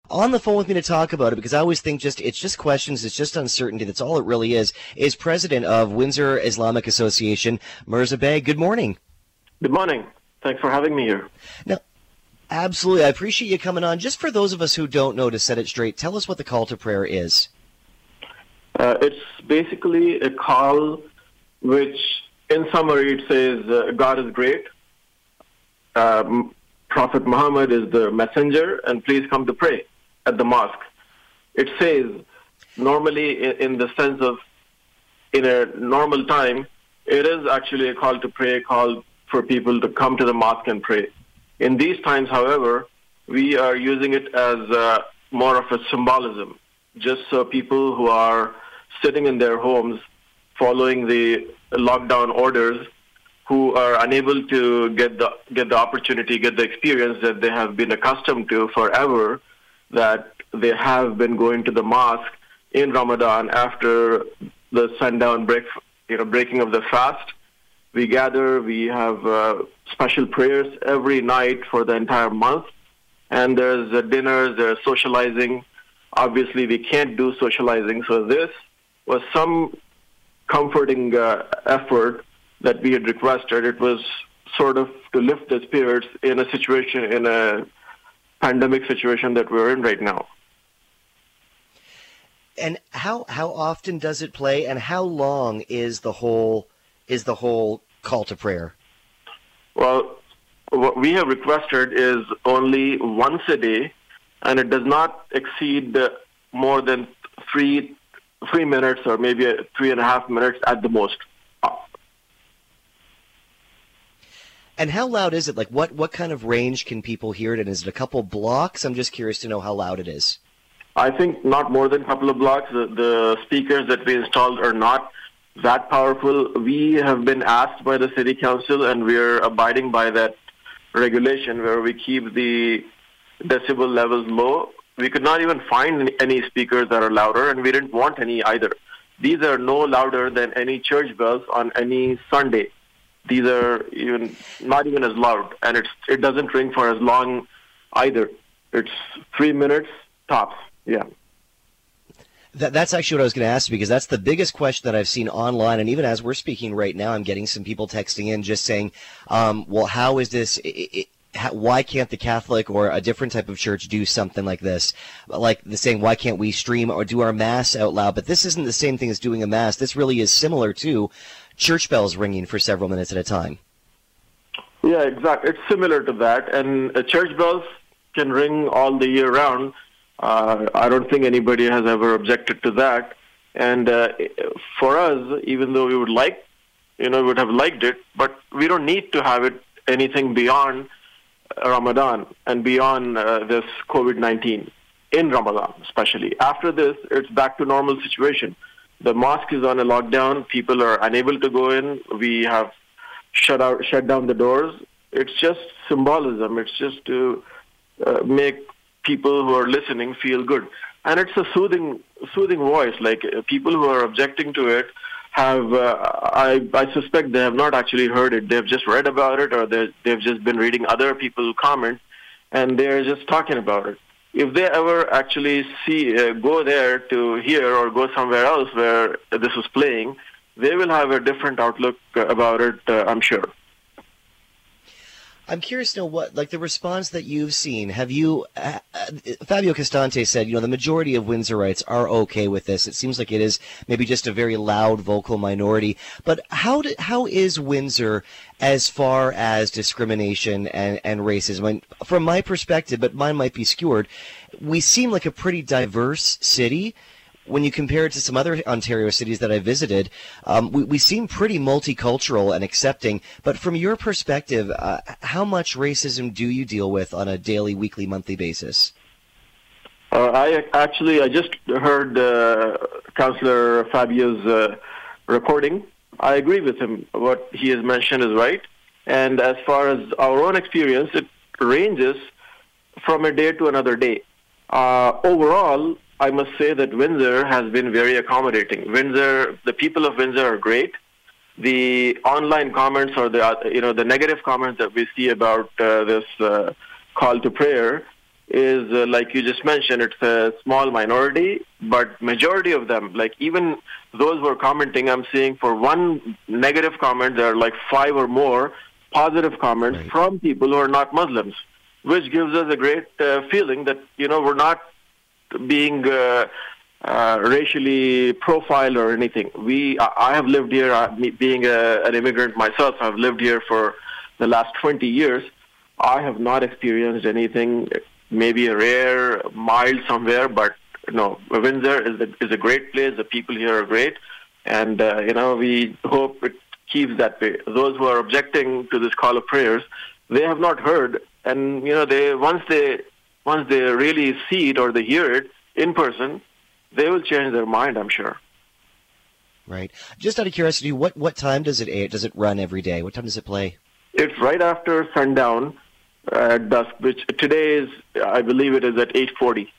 on the phone with me to talk about it, because I always think it's just questions, it's just uncertainty. That's all it really is president of Windsor Islamic Association, Mirza Beg. Good morning. Good morning. Thanks for having me here. Now, absolutely. I appreciate you coming on. Just for those of us who don't know, to set it straight, tell us what the call to prayer is. It's basically a call which, in summary, it says God is great. Prophet Muhammad is the messenger, and please come to pray at the mosque. It says, normally in the sense of, in a normal time, it is actually a call to pray, call for people to come to the mosque and pray. In these times, however, we are using it as more of a symbolism, just so people who are sitting in their homes following the lockdown orders, who are unable to get the opportunity, get the experience that they have been accustomed to forever, that they have been going to the mosque in Ramadan after the sundown breaking of the fast. We gather, we have special prayers every night for the entire month, and there's dinners, there's socializing. Obviously, we can't do socializing, so this was some comforting effort that we had requested. It was sort of to lift the spirits in a pandemic situation that we're in right now. And how often does it play, and how long is the whole call to prayer? Well, what we have requested is only once a day, and it does not exceed more than three minutes, or maybe 3.5 minutes at the most. And how loud is it? Like, what kind of range can people hear it in? Is it a couple blocks? I'm just curious to know how loud it is. I think not more than a couple of blocks. The speakers that we installed are not that powerful. We have been asked by the city council, and we're abiding by that regulation where we keep the decibel levels low. We could not even find any speakers that are louder, and we didn't want any either. These are no louder than any church bells on any Sunday. These are not even as loud, and it doesn't ring for as long either. It's 3 minutes tops. Yeah. That's actually what I was going to ask, because that's the biggest question that I've seen online, and even as we're speaking right now, I'm getting some people texting in just saying, well, how is this? Why can't the Catholic or a different type of church do something like this? Like the saying, why can't we stream or do our mass out loud? But this isn't the same thing as doing a mass. This really is similar to church bells ringing for several minutes at a time. Yeah, exactly. It's similar to that. And church bells can ring all the year round. I don't think anybody has ever objected to that. And for us, even though we would would have liked it, but we don't need to have it anything beyond Ramadan and beyond this COVID-19, in Ramadan especially. After this, it's back to normal situation. The mosque is on a lockdown. People are unable to go in. We have shut down the doors. It's just symbolism. It's just to make people who are listening feel good. And it's a soothing voice. Like people who are objecting to it have, I suspect they have not actually heard it. They've just read about it, or they've just been reading other people's comments, and they're just talking about it. If they ever actually go there to hear, or go somewhere else where this is playing, they will have a different outlook about it, I'm sure. I'm curious to know what, like, the response that you've seen. Have you, Fabio Costante said, the majority of Windsorites are okay with this. It seems like it is maybe just a very loud vocal minority. But how is Windsor as far as discrimination and racism? I mean, from my perspective, but mine might be skewered, we seem like a pretty diverse city. When you compare it to some other Ontario cities that I visited, we seem pretty multicultural and accepting. But from your perspective, how much racism do you deal with on a daily, weekly, monthly basis? I just heard Councillor Fabio's recording. I agree with him. What he has mentioned is right. And as far as our own experience, it ranges from a day to another day. Overall, I must say that Windsor has been very accommodating. The people of Windsor are great. The online comments, or the negative comments that we see about this call to prayer, is, like you just mentioned, it's a small minority, but majority of them, like even those who are commenting, I'm seeing for one negative comment, there are like 5 or more positive comments from people who are not Muslims, which gives us a great feeling that, we're not being racially profiled or anything. I have lived here, being an immigrant myself, I've lived here for the last 20 years. I have not experienced anything, maybe a rare, mild somewhere, but no, Windsor is a great place. The people here are great, and we hope it keeps that way. Those who are objecting to this call of prayers, they have not heard, and they once they really see it or they hear it in person, they will change their mind, I'm sure. Right. Just out of curiosity, what time does it run every day? What time does it play? It's right after sundown at dusk, which today is, I believe it is at 8:40.